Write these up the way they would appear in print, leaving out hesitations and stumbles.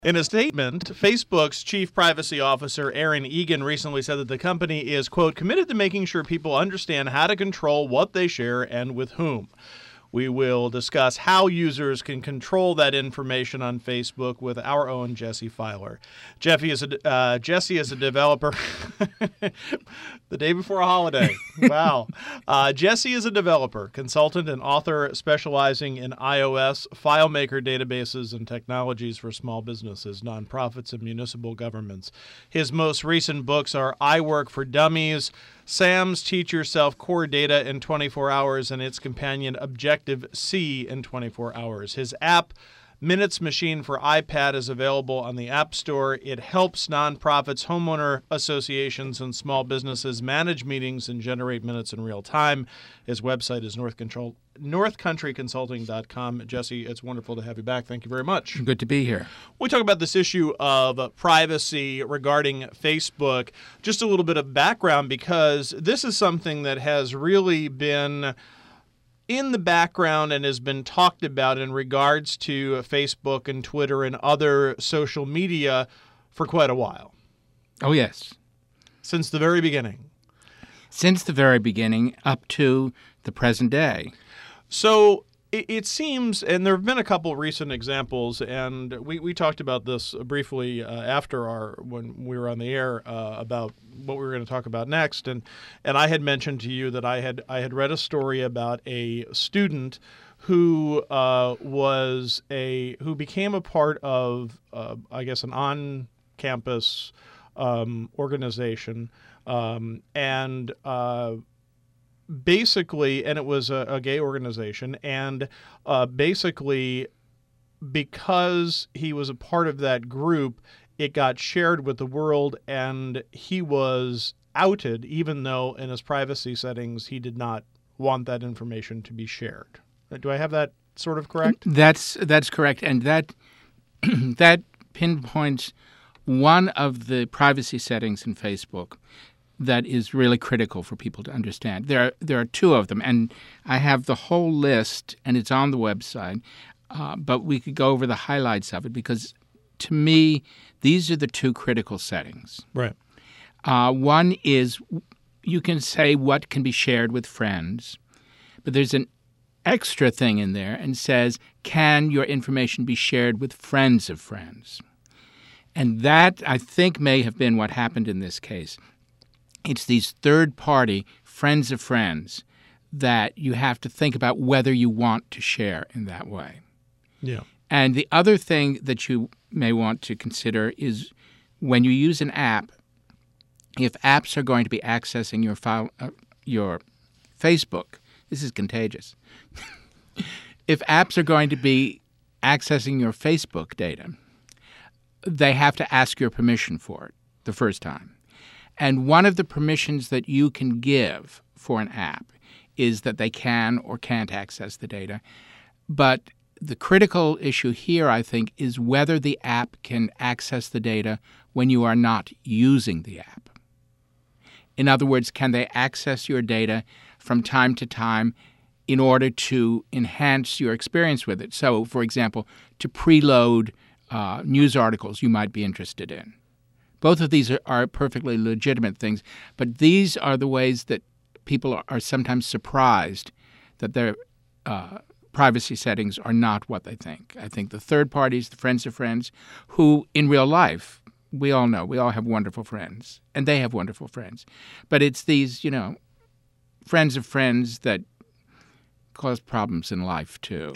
In a statement, Facebook's chief privacy officer, Aaron Egan, recently said that the company is, quote, committed to making sure people understand how to control what they share and with whom. We will discuss how users can control that information on Facebook with our own Jesse Filer. Jesse is a developer. The day before a holiday. Wow. Jesse is a developer, consultant, and author specializing in iOS, FileMaker databases, and technologies for small businesses, nonprofits, and municipal governments. His most recent books are I Work for Dummies, Sam's Teach Yourself Core Data in 24 Hours, and its companion Objective-C in 24 Hours. His app, Minutes Machine for iPad, is available on the App Store. It helps nonprofits, homeowner associations, and small businesses manage meetings and generate minutes in real time. His website is northcountryconsulting.com. Jesse, it's wonderful to have you back. Thank you very much. Good to be here. We talk about this issue of privacy regarding Facebook. Just a little bit of background, because this is something that has really been in the background and has been talked about in regards to Facebook and Twitter and other social media for quite a while. Oh, yes. Since the very beginning. Since the very beginning up to the present day. So it seems, and there have been a couple recent examples, and we talked about this briefly when we were on the air about what we were going to talk about next, and I had mentioned to you that I had read a story about a student who became a part of I guess an on-campus organization, and basically, and it was a gay organization, and basically, because he was a part of that group, it got shared with the world, and he was outed, even though in his privacy settings he did not want that information to be shared. Do I have that sort of correct? That's correct, and that that pinpoints one of the privacy settings in Facebook that is really critical for people to understand. There are two of them, and I have the whole list, and it's on the website, but we could go over the highlights of it, because to me, these are the two critical settings. Right. One is you can say what can be shared with friends, but there's an extra thing in there and says, can your information be shared with friends of friends? And that, I think, may have been what happened in this case. It's these third-party friends of friends that you have to think about whether you want to share in that way. Yeah. And the other thing that you may want to consider is when you use an app, if apps are going to be accessing your Facebook, this is contagious. If apps are going to be accessing your Facebook data, they have to ask your permission for it the first time. And one of the permissions that you can give for an app is that they can or can't access the data. But the critical issue here, I think, is whether the app can access the data when you are not using the app. In other words, can they access your data from time to time in order to enhance your experience with it? So, for example, to preload news articles you might be interested in. Both of these are perfectly legitimate things, but these are the ways that people are sometimes surprised that their privacy settings are not what they think. I think the third parties, the friends of friends, who in real life, we all know, we all have wonderful friends, and they have wonderful friends. But it's these, friends of friends that cause problems in life, too.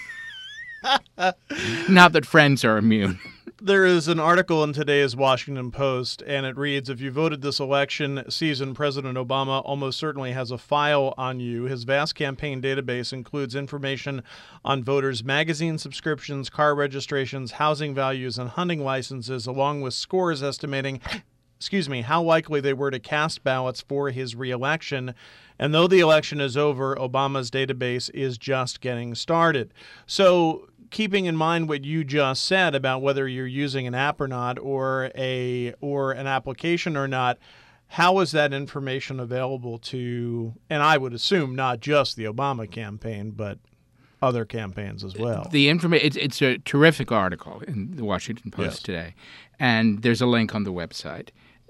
Not that friends are immune. There is an article in today's Washington Post, and it reads, if you voted this election season, President Obama almost certainly has a file on you. His vast campaign database includes information on voters' magazine subscriptions, car registrations, housing values, and hunting licenses, along with scores estimating how likely they were to cast ballots for his reelection. And though the election is over, Obama's database is just getting started. So keeping in mind what you just said about whether you're using an app or not, or an application or not, how is that information available to, and I would assume not just the Obama campaign, but other campaigns as well. The it's a terrific article in the Washington Post today, and there's a link on the website.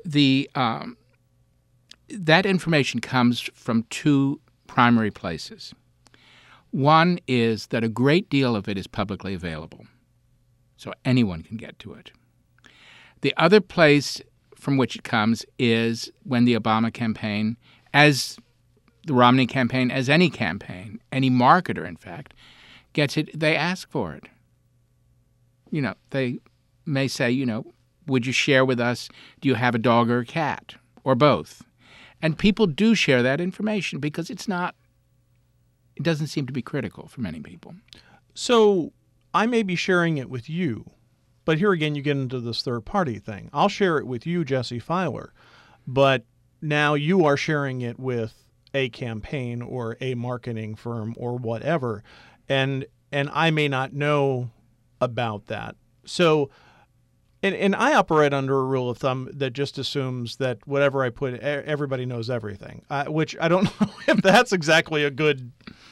That information comes from two primary places. One is that a great deal of it is publicly available, so anyone can get to it. The other place from which it comes is when the Obama campaign, as the Romney campaign, as any campaign, any marketer, in fact, gets it, they ask for it. They may say, would you share with us, do you have a dog or a cat, or both? And people do share that information because it doesn't seem to be critical for many people. So I may be sharing it with you, but here again you get into this third-party thing. I'll share it with you, Jesse Filer, but now you are sharing it with a campaign or a marketing firm or whatever, and I may not know about that. So, and I operate under a rule of thumb that just assumes that whatever I put, everybody knows everything, which I don't know if that's exactly a good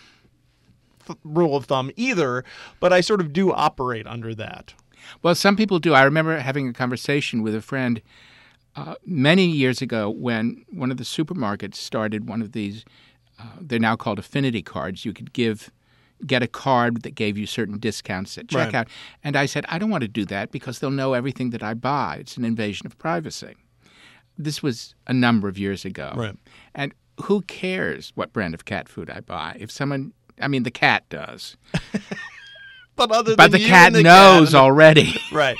rule of thumb either, but I sort of do operate under that. Well, some people do. I remember having a conversation with a friend many years ago when one of the supermarkets started one of these, they're now called affinity cards. You could get a card that gave you certain discounts at checkout. Right. And I said, I don't want to do that because they'll know everything that I buy. It's an invasion of privacy. This was a number of years ago. Right. And who cares what brand of cat food I buy? If someone, the cat does. But the cat knows already. Right.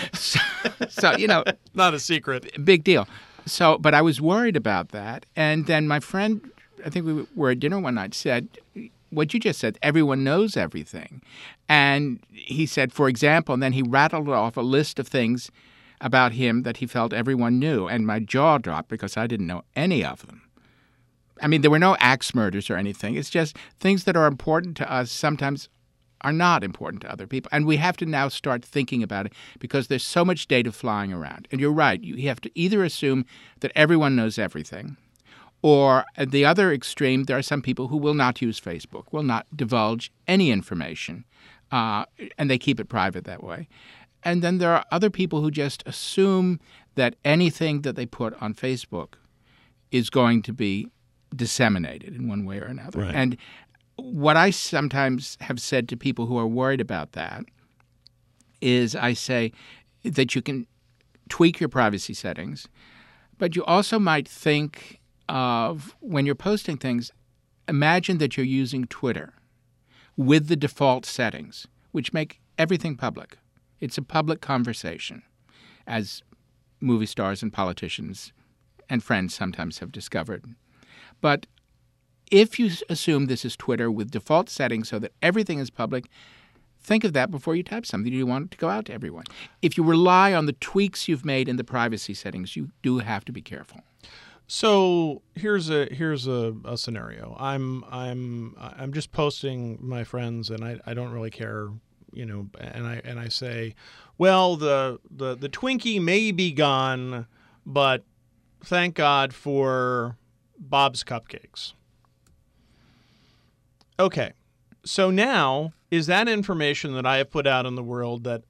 So, not a secret. Big deal. So, but I was worried about that. And then my friend, I think we were at dinner one night, said, what you just said, everyone knows everything. And he said, for example, and then he rattled off a list of things about him that he felt everyone knew. And my jaw dropped because I didn't know any of them. There were no axe murders or anything. It's just things that are important to us sometimes are not important to other people. And we have to now start thinking about it because there's so much data flying around. And you're right. You have to either assume that everyone knows everything, or at the other extreme, there are some people who will not use Facebook, will not divulge any information, and they keep it private that way. And then there are other people who just assume that anything that they put on Facebook is going to be disseminated in one way or another. Right. And what I sometimes have said to people who are worried about that is I say that you can tweak your privacy settings, but you also might think of when you're posting things, imagine that you're using Twitter with the default settings, which make everything public. It's a public conversation, as movie stars and politicians and friends sometimes have discovered. But if you assume this is Twitter with default settings so that everything is public, think of that before you type something you want it to go out to everyone. If you rely on the tweaks you've made in the privacy settings, you do have to be careful. So here's a scenario. I'm just posting my friends, and I don't really care, and I say, well, the Twinkie may be gone, but thank God for Bob's Cupcakes. Okay, so now is that information that I have put out in the world that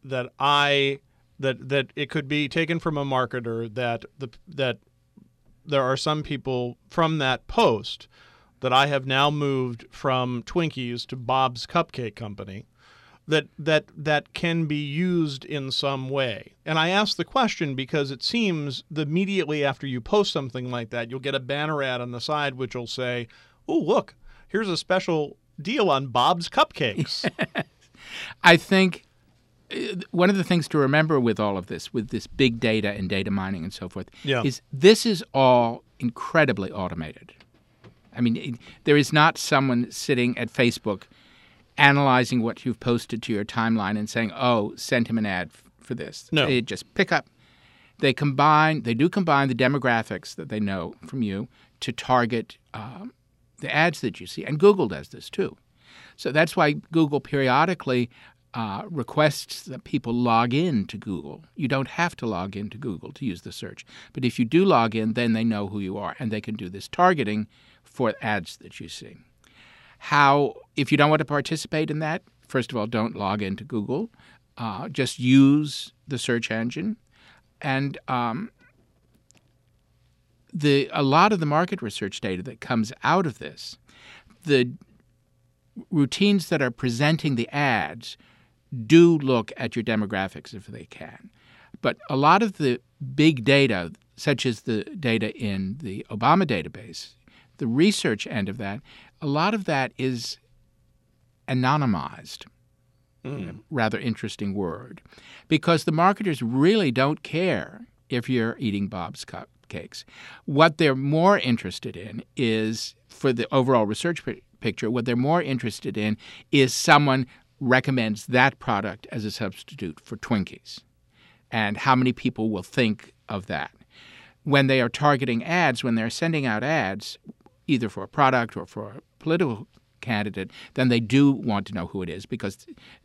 it could be taken from a marketer that there are some people from that post that I have now moved from Twinkies to Bob's Cupcake Company that can be used in some way. And I ask the question because it seems that immediately after you post something like that, you'll get a banner ad on the side which will say, oh, look, here's a special deal on Bob's Cupcakes. I think one of the things to remember with all of this, with this big data and data mining and so forth, is this is all incredibly automated. There is not someone sitting at Facebook analyzing what you've posted to your timeline and saying, oh, send him an ad for this. No. They just pick up. They do combine the demographics that they know from you to target the ads that you see. And Google does this too. So that's why Google periodically requests that people log in to Google. You don't have to log in to Google to use the search. But if you do log in, then they know who you are, and they can do this targeting for ads that you see. If you don't want to participate in that, first of all, don't log into Google. Just use the search engine. And a lot of the market research data that comes out of this, the routines that are presenting the ads do look at your demographics if they can. But a lot of the big data, such as the data in the Obama database, the research end of that, a lot of that is anonymized. Rather interesting word. Because the marketers really don't care if you're eating Bob's cupcakes. What they're more interested in is, for the overall research picture, what they're more interested in is someone recommends that product as a substitute for Twinkies, and how many people will think of that. When they are targeting ads, when they're sending out ads, either for a product or for a political candidate, then they do want to know who it is, because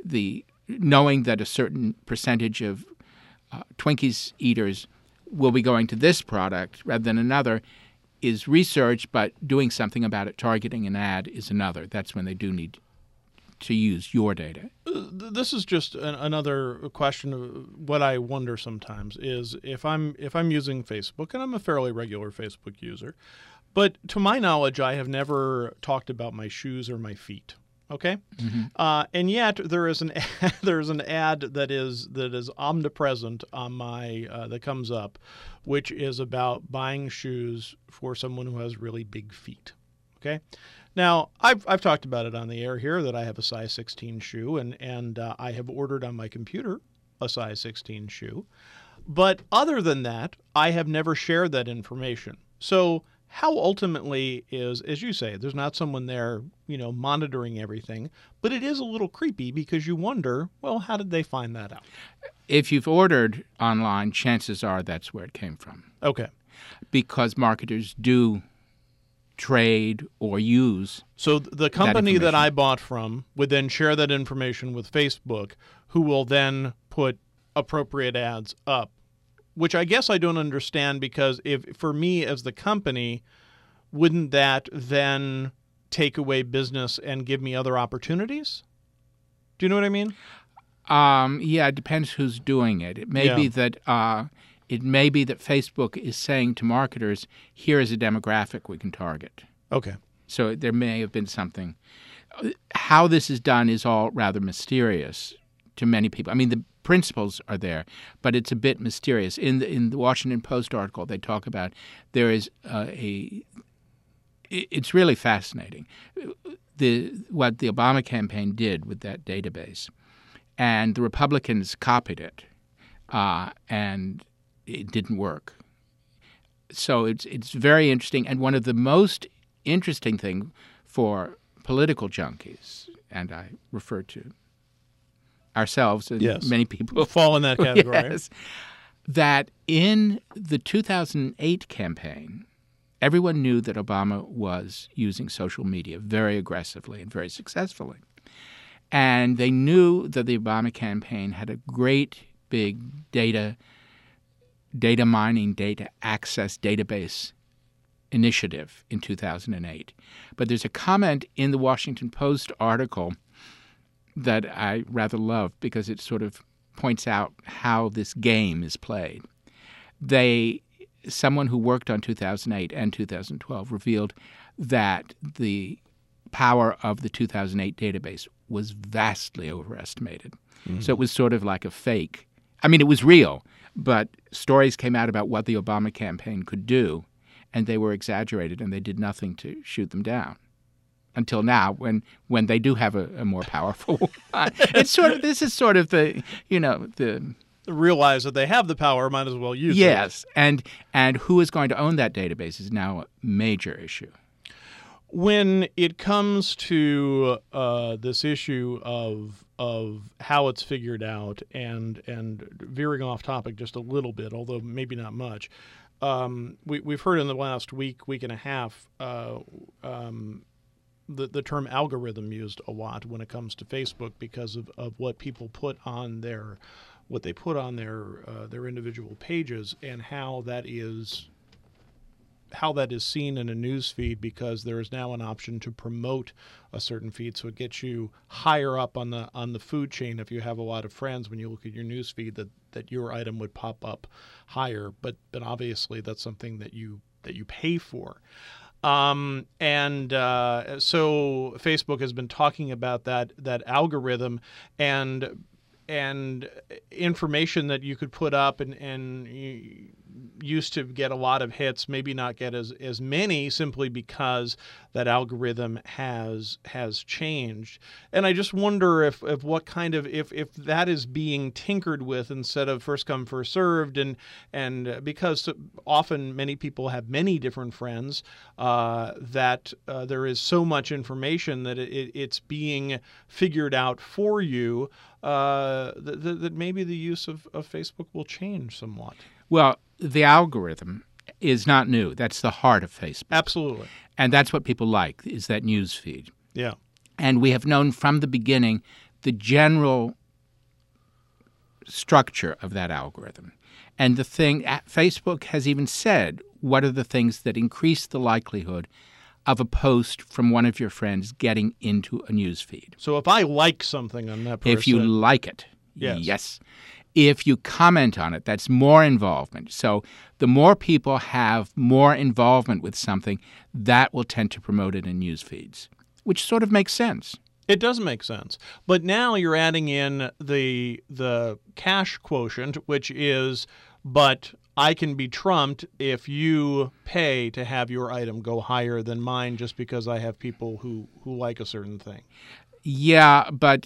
knowing that a certain percentage of Twinkies eaters will be going to this product rather than another is research, but doing something about it, targeting an ad, is another. That's when they do need to use your data. This is just another question of what I wonder sometimes is if I'm using Facebook, and I'm a fairly regular Facebook user, but to my knowledge, I have never talked about my shoes or my feet. Okay, and yet there is an ad that is omnipresent on my that comes up, which is about buying shoes for someone who has really big feet. Okay. Now, I've talked about it on the air here that I have a size 16 shoe, and I have ordered on my computer a size 16 shoe. But other than that, I have never shared that information. So how ultimately is, as you say, there's not someone there, monitoring everything, but it is a little creepy because you wonder, well, how did they find that out? If you've ordered online, chances are that's where it came from. Okay. Because marketers do trade or use. So the company that I bought from would then share that information with Facebook, who will then put appropriate ads up, which I guess I don't understand, because if for me as the company, wouldn't that then take away business and give me other opportunities? Do you know what I mean? Yeah, it depends who's doing it. It may be that Facebook is saying to marketers, here is a demographic we can target. Okay. So there may have been something. How this is done is all rather mysterious to many people. I mean, the principles are there, but it's a bit mysterious. In the Washington Post article, they talk about there is it's really fascinating what the Obama campaign did with that database, and the Republicans copied it, and it didn't work. So it's very interesting, and one of the most interesting thing for political junkies, and I refer to ourselves and many people will fall in that category. Yes, that in the 2008 campaign, everyone knew that Obama was using social media very aggressively and very successfully. And they knew that the Obama campaign had a great big data mining, data access database initiative in 2008. But there's a comment in the Washington Post article that I rather love because it sort of points out how this game is played. Someone who worked on 2008 and 2012 revealed that the power of the 2008 database was vastly overestimated. Mm-hmm. So it was sort of like a fake. I mean, it was real, but stories came out about what the Obama campaign could do, and they were exaggerated, and they did nothing to shoot them down. Until now, when they do have a more powerful one. This is sort of the realize that they have the power, might as well use it. Yes, and who is going to own that database is now a major issue. When it comes to this issue of how it's figured out, and veering off topic just a little bit, although maybe not much, we've heard in the last week and a half the term algorithm used a lot when it comes to Facebook because of what people put on their individual pages, and how is seen in a news feed, because there is now an option to promote a certain feed, so it gets you higher up on the food chain. If you have a lot of friends, when you look at your news feed, that your item would pop up higher, but obviously that's something that you pay for. So Facebook has been talking about that algorithm and information that you could put up and you used to get a lot of hits, maybe not get as many, simply because that algorithm has changed. And I just wonder if that is being tinkered with instead of first come first served, and because often many people have many different friends, that there is so much information that it's being figured out for you, that maybe the use of Facebook will change somewhat. Well, the algorithm is not new. That's the heart of Facebook. Absolutely. And that's what people like, is that news feed. Yeah. And we have known from the beginning the general structure of that algorithm. And Facebook has even said, what are the things that increase the likelihood of a post from one of your friends getting into a news feed? So if I like something on that person... If you like it, yes. If you comment on it, that's more involvement. So the more people have more involvement with something, that will tend to promote it in news feeds, which sort of makes sense. It does make sense. But now you're adding in the cash quotient, which is, but I can be trumped if you pay to have your item go higher than mine just because I have people who like a certain thing. Yeah, but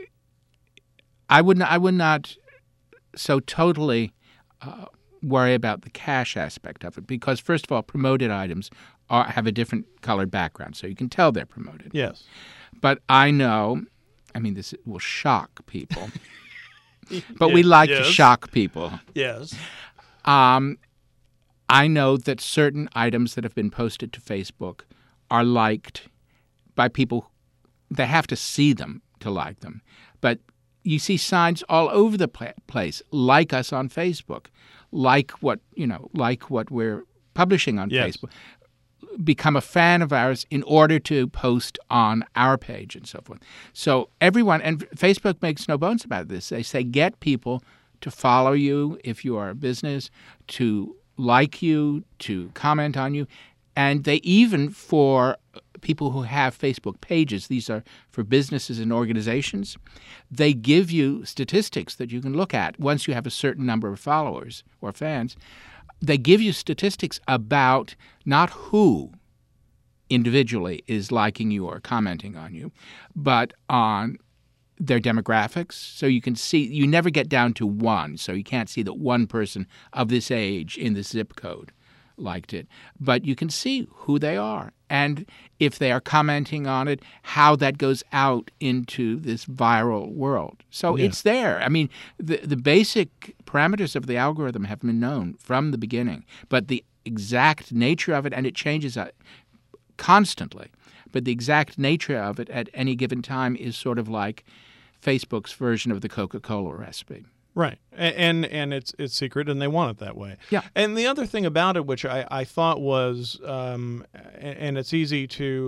I would not so totally worry about the cash aspect of it, because first of all, promoted items have a different colored background, so you can tell they're promoted. Yes. But I know, this will shock people, but we like to shock people. Yes. I know that certain items that have been posted to Facebook are liked by people. They have to see them to like them. But you see signs all over the place, like us on Facebook, like what we're publishing on Facebook. Become a fan of ours in order to post on our page and so forth. So everyone, and Facebook makes no bones about this. They say get people to follow you if you are a business, to like you, to comment on you. And they even, for people who have Facebook pages, these are for businesses and organizations, they give you statistics that you can look at once you have a certain number of followers or fans. They give you statistics about not who individually is liking you or commenting on you, but on their demographics. So you can see, you never get down to one, so you can't see that one person of this age in this zip code liked it. But you can see who they are, and if they are commenting on it, how that goes out into this viral world. So it's there. The basic parameters of the algorithm have been known from the beginning, but the exact nature of it, and it changes constantly, but the exact nature of it at any given time is sort of like Facebook's version of the Coca-Cola recipe. Right. And it's secret, and they want it that way. Yeah. And the other thing about it, which I thought was, and it's easy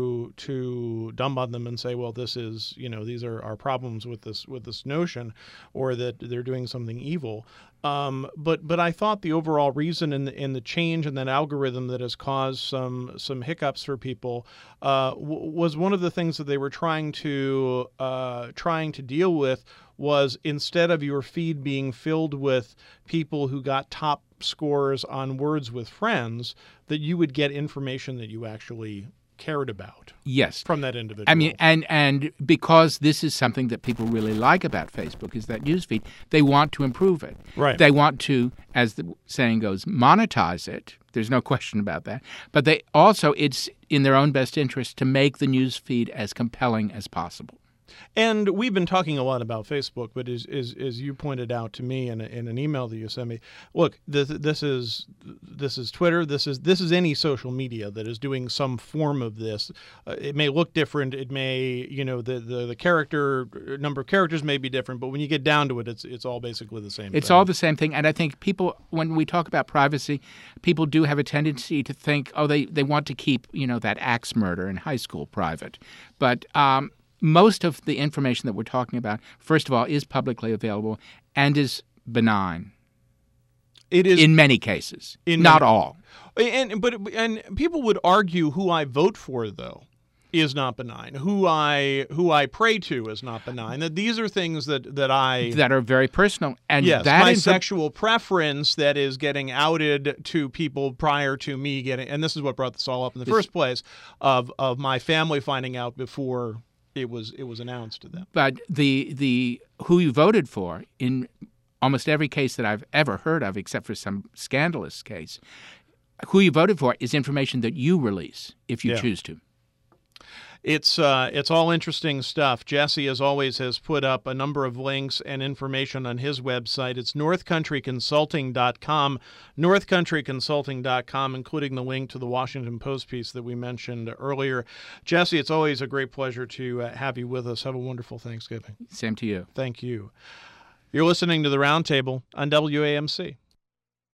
to dump on them and say, well, this is, these are our problems with this notion, or that they're doing something evil. But I thought the overall reason in the change in that algorithm that has caused some hiccups for people was one of the things that they were trying to deal with was, instead of your feed being filled with people who got top scores on Words with Friends, that you would get information that you actually cared about. Yes. From that individual. And because this is something that people really like about Facebook, is that newsfeed, they want to improve it. Right. They want to, as the saying goes, monetize it. There's no question about that. But they also, it's in their own best interest to make the newsfeed as compelling as possible. And we've been talking a lot about Facebook, but as you pointed out to me in an email that you sent me, look, this is Twitter. This is any social media that is doing some form of this. It may look different. It may, the character number of characters may be different, but when you get down to it, it's all basically the same. It's thing. all the same thing. And I think people, when we talk about privacy, people do have a tendency to think, oh, they want to keep, that axe murder in high school private. But most of the information that we're talking about, first of all, is publicly available and is benign. It is in many cases, not all. And people would argue who I vote for, though, is not benign. Who I pray to is not benign. That these are things that are very personal. And yes, that my is sexual preference that is getting outed to people prior to me getting. And this is what brought this all up in the first place, of my family finding out before it was announced to them. But the who you voted for in almost every case that I've ever heard of, except for some scandalous case, who you voted for is information that you release if you choose to. It's all interesting stuff. Jesse, as always, has put up a number of links and information on his website. It's northcountryconsulting.com, northcountryconsulting.com, including the link to the Washington Post piece that we mentioned earlier. Jesse, it's always a great pleasure to have you with us. Have a wonderful Thanksgiving. Same to you. Thank you. You're listening to The Roundtable on WAMC.